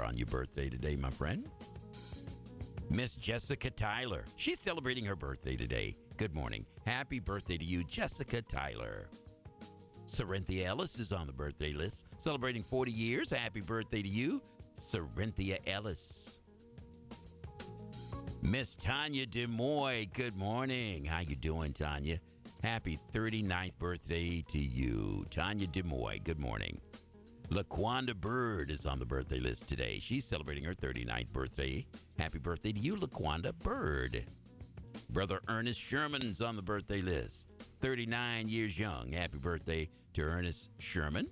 on your birthday today, my friend. Miss Jessica Tyler. She's celebrating her birthday today. Good morning. Happy birthday to you, Jessica Tyler. Cerinthia Ellis is on the birthday list, celebrating 40 years. Happy birthday to you, Cerinthia Ellis. Miss Tanya DeMoy, good morning. How you doing, Tanya? Happy 39th birthday to you, Tanya DeMoy. Good morning. LaQuanda Bird is on the birthday list today. She's celebrating her 39th birthday. Happy birthday to you, LaQuanda Bird. Brother Ernest Sherman's on the birthday list. 39 years young. Happy birthday to Ernest Sherman.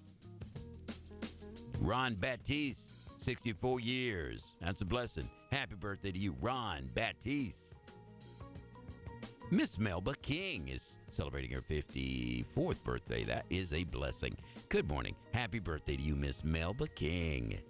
Ron Baptiste, 64 years. That's a blessing. Happy birthday to you, Ron Baptiste. Miss Melba King is celebrating her 54th birthday. That is a blessing. Good morning. Happy birthday to you, Miss Melba King.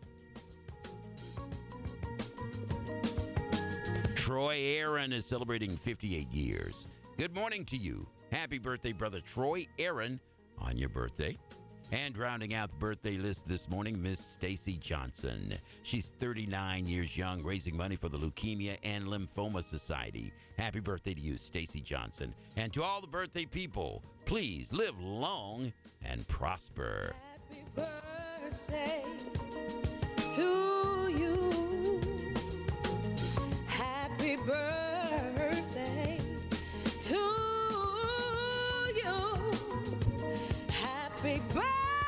Troy Aaron is celebrating 58 years. Good morning to you. Happy birthday, Brother Troy Aaron, on your birthday. And rounding out the birthday list this morning, Miss Stacy Johnson. She's 39 years young, raising money for the Leukemia and Lymphoma Society. Happy birthday to you, Stacy Johnson. And to all the birthday people, please live long and prosper. Happy birthday to you. Happy birthday to you. Happy birthday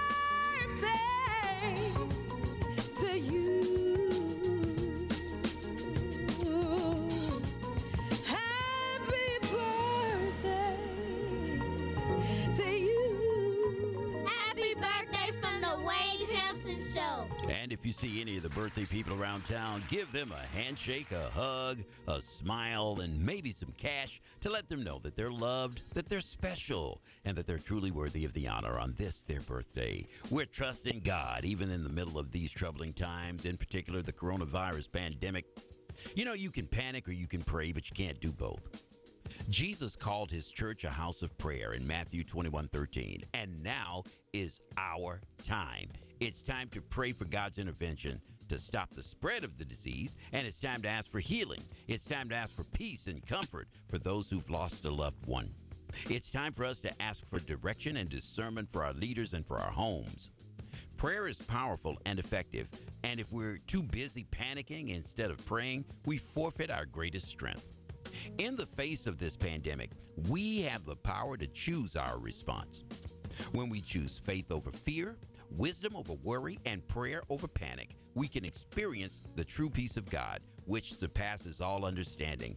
to you. Happy birthday to you. Happy birthday from the Wade Hampton Show. And if you see any of the birthday people around town, give them a handshake, a hug, a smile, and maybe some cash to let them know that they're loved, that they're special, and that they're truly worthy of the honor on this, their birthday. We're trusting God, even in the middle of these troubling times, in particular the coronavirus pandemic. You know, you can panic or you can pray, but you can't do both. Jesus called his church a house of prayer in Matthew 21:13, and now is our time. It's time to pray for God's intervention to stop the spread of the disease, and it's time to ask for healing. It's time to ask for peace and comfort for those who've lost a loved one. It's time for us to ask for direction and discernment for our leaders and for our homes. Prayer is powerful and effective, and if we're too busy panicking instead of praying, we forfeit our greatest strength. In the face of this pandemic, we have the power to choose our response. When we choose faith over fear, wisdom over worry, and prayer over panic, we can experience the true peace of God, which surpasses all understanding.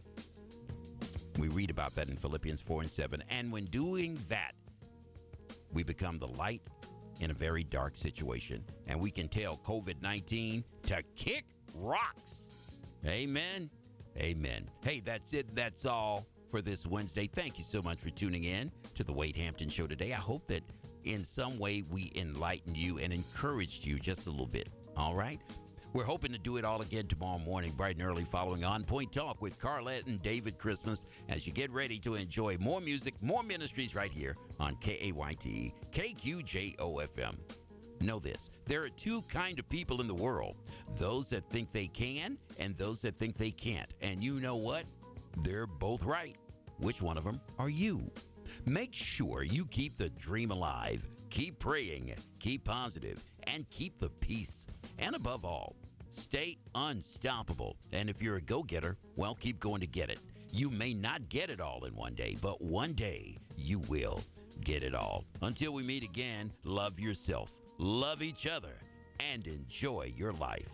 We read about that in Philippians 4:7. And when doing that, we become the light in a very dark situation. And we can tell COVID-19 to kick rocks. Amen. Amen. Hey, that's it. That's all for this Wednesday. Thank you so much for tuning in to the Wade Hampton Show today. I hope that in some way we enlightened you and encouraged you just a little bit. All right? We're hoping to do it all again tomorrow morning, bright and early, following On Point Talk with Carlette and David Christmas as you get ready to enjoy more music, more ministries right here on KAYT, KQJO-FM. Know this, there are two kinds of people in the world, those that think they can and those that think they can't. And you know what? They're both right. Which one of them are you? Make sure you keep the dream alive, keep praying, keep positive, and keep the peace. And above all, stay unstoppable. And if you're a go-getter, well, keep going to get it. You may not get it all in one day, but one day you will get it all. Until we meet again, love yourself, love each other, and enjoy your life.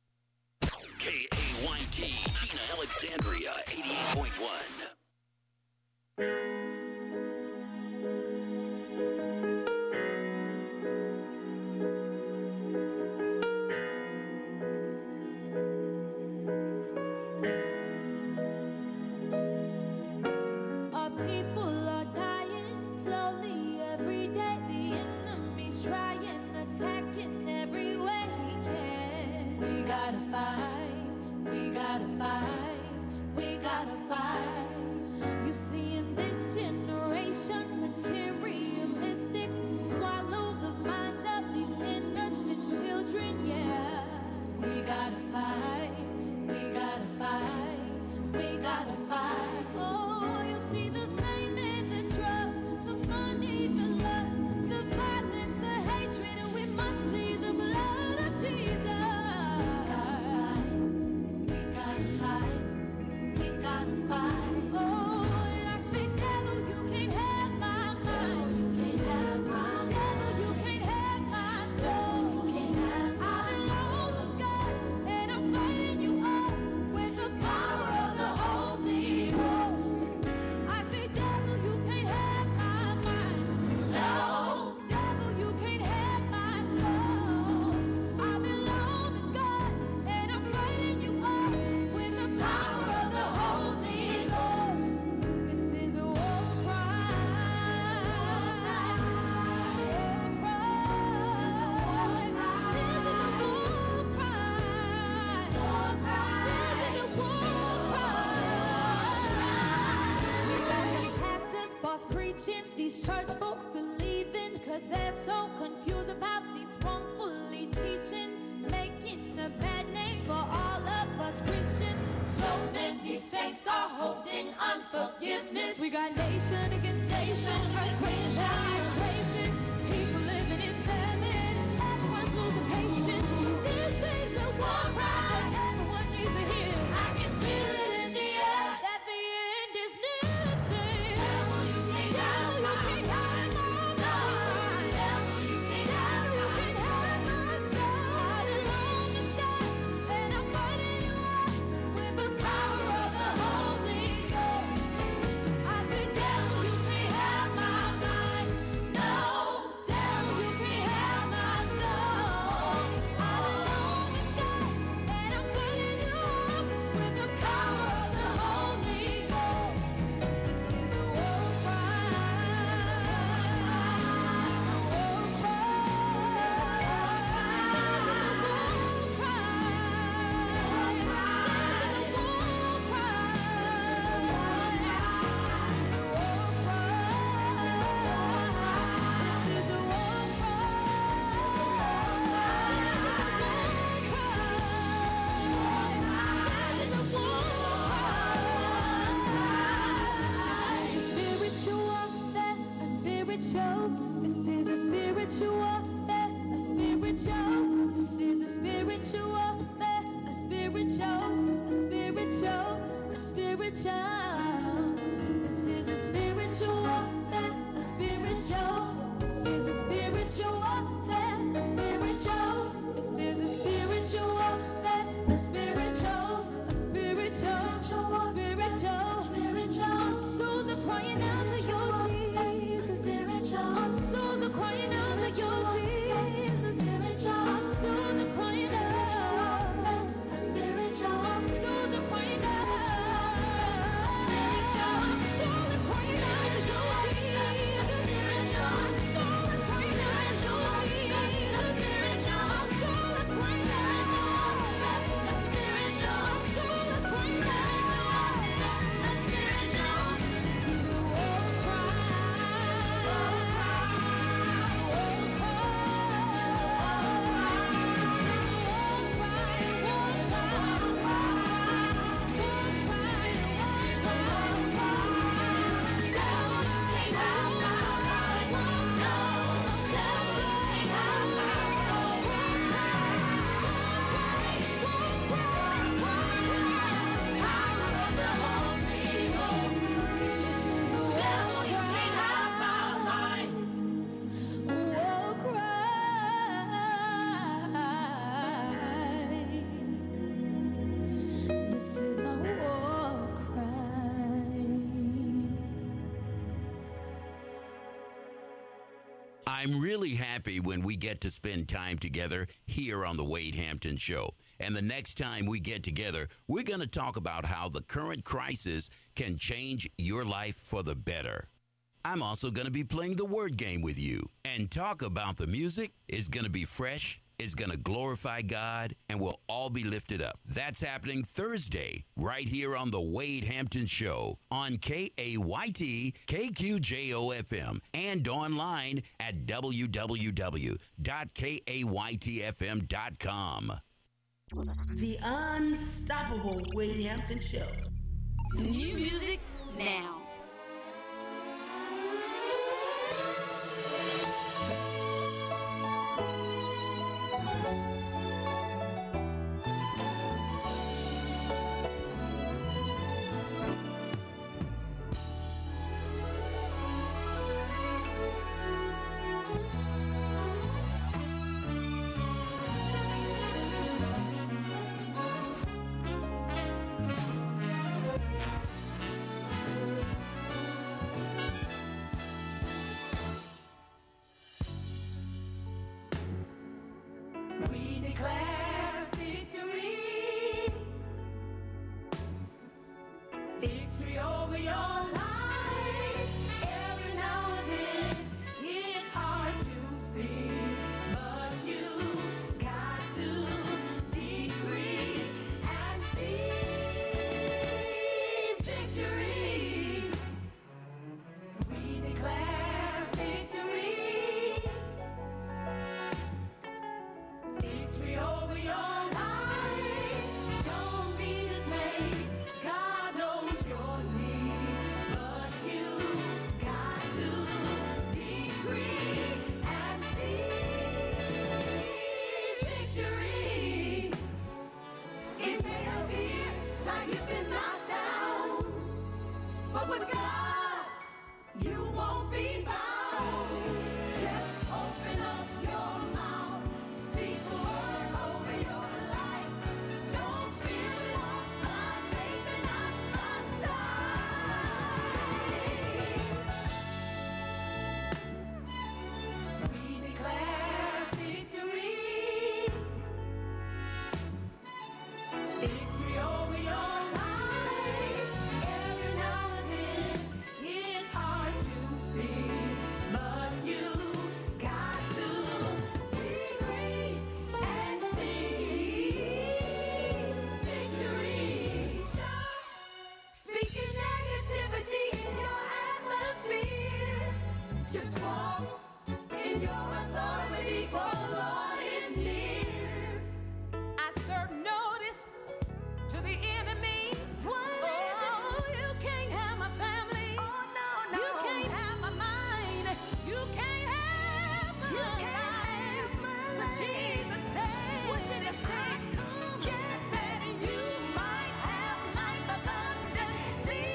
KAYT, Gina Alexandria, 88.1. Our people are dying slowly every day. The enemy's trying, attacking every way he can. We gotta fight, we gotta fight, we gotta fight. You see, in this generation, materialistics swallow the minds of these innocent children. Yeah, we preaching. These church folks are leaving, cause they're so confused about these wrongfully teachings, making a bad name for all of us Christians. So many saints are holding unforgiveness. We got nation against nation, earthquakes and places, people living in famine, everyone's losing patience. This is a war cry that everyone needs to hear. I can feel it in the air that the end is near. Say, devil, you can't have my mind. Devil, you can't have my soul. I belong to God, and I'm fighting you off with the power of the Holy Ghost. I say, devil, you can't have my mind. No, devil, you can't have my soul. I belong to God, and I'm fighting you off with the power of the Holy Ghost. This is a war cry. This is a war cry. This is a spiritual warfare, a spiritual. This is a spiritual warfare, a spiritual, a spiritual, a spiritual. This is a spiritual warfare, a spiritual. This is a spiritual warfare, a spiritual. This is a spiritual warfare, a spiritual, a spiritual, a spiritual. Our souls are crying out to you, Jesus. Our souls are crying out to you, Jesus. Our souls are crying out. Our souls are crying out. Our soul is crying out to you, Jesus. Our soul is crying out to you, Jesus. Our soul is crying out. Our soul is crying out. This is a war cry. This is my war cry. I'm really happy when we get to spend time together here on the Wade Hampton Show. And the next time we get together, we're going to talk about how the current crisis can change your life for the better. I'm also going to be playing the word game with you. And talk about the music is going to be fresh, it's going to glorify God, and we'll all be lifted up. That's happening Thursday, right here on the Wade Hampton Show on KAYT, KQJO-FM, and online at www.kaytfm.com. The Unstoppable Wade Hampton Show. New music now. We declare victory. Victory over your life. Every now and then it's hard to see, but you got to decree and see victory. We declare victory over your life. Every now and then it's hard to see, but you got to decree and see victory. Stop speaking negativity in your atmosphere. Just walk in your authority, for the Lord is near. I serve notice to the enemy. Oh, you can't have my family. Oh, no, no. You can't have my mind. You can't have my life. 'Cause Jesus said, what did he say? That you might have life abundantly.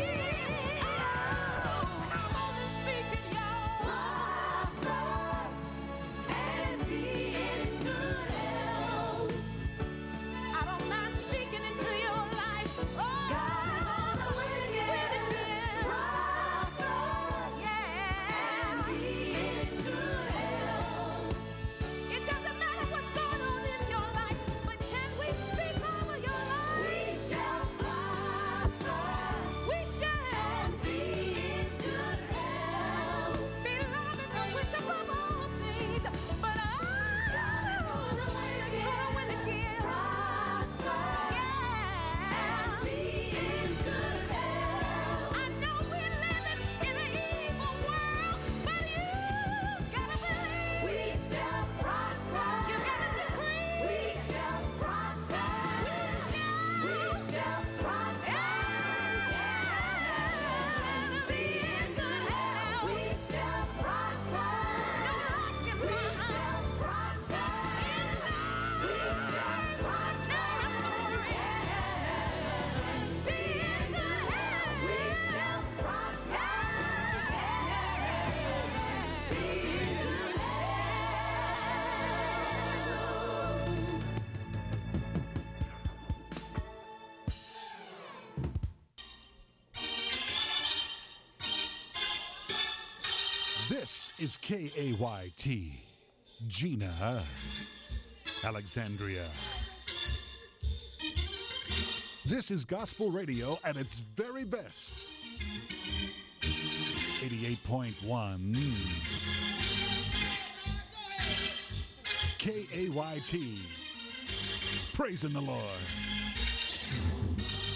Oh, come on and speak it, y'all. Prosper and be in good health. I don't mind speaking into your life. Oh, God's gonna win again. Prosper, yeah, and be in good health. It doesn't matter what's going on in your life, but can we speak over your life? We shall prosper. We shall be in good health. Be loving and wish above all things. But God is gonna win again. Prosper, yeah, and be in good health. I know we're living in an evil world, but you gotta believe. We shall prosper. You gotta decree. We shall prosper. We shall prosper. And be in good health. We shall prosper. No lack in we shall prosper. We shall prosper. Be in good health. We shall prosper. Be in good This is KAYT, Gina, Alexandria. This is gospel radio at its very best. 88.1 KAYT. Praising the Lord.